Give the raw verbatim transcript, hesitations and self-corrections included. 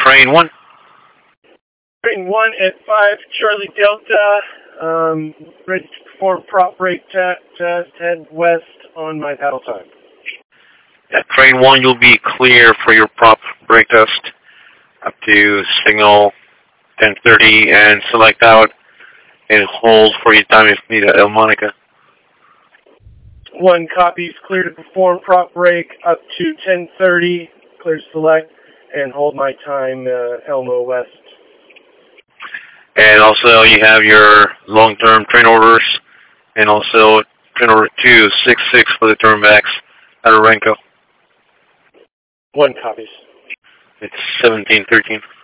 train one. Train one at five, Charlie Delta, um, ready to perform prop brake test, test, head west on my paddle time. At train one, you'll be clear for your prop brake test up to signal ten thirty and select out and hold for your time if needed, El Monica. One copies, clear to perform prop brake up to ten thirty, clear to select, and hold my time, uh, Elmo West. And also you have your long-term train orders and also train order two six six for the turnbacks at Orenco. One copies. It's seventeen thirteen.